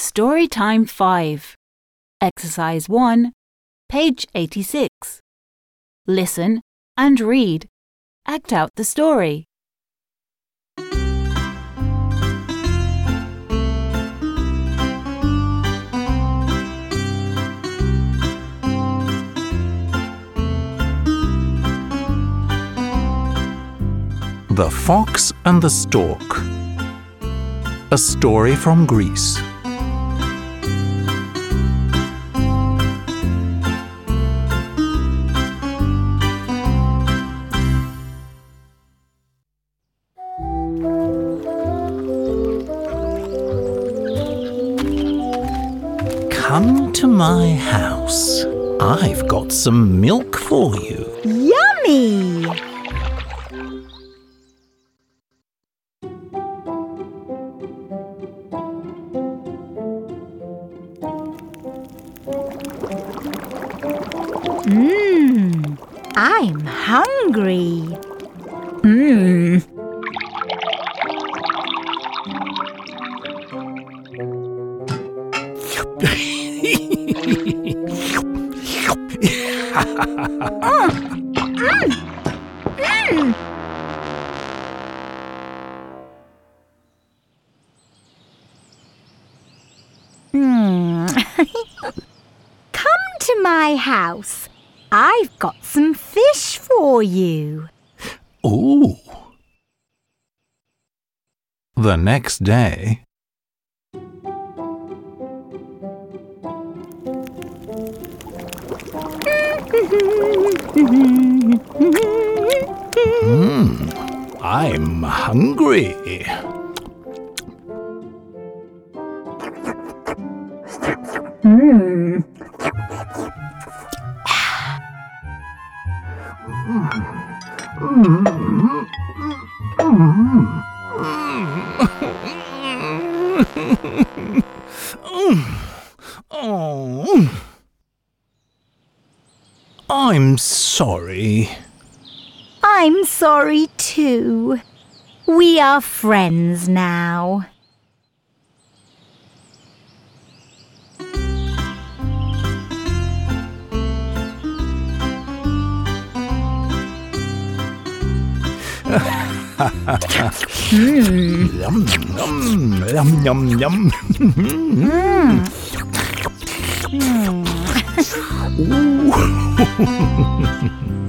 Storytime 5. Exercise 1, page 86. Listen and read. Act out the story. The Fox and the Stork. A story from Greece. Come to my house. I've got some milk for you. Yummy! I'm hungry. Come to my house. I've got some fish for you. Ooh. The next day. I'm hungry. I'm sorry. I'm sorry too. We are friends now. Yum, yum, yum, yum. Ooh.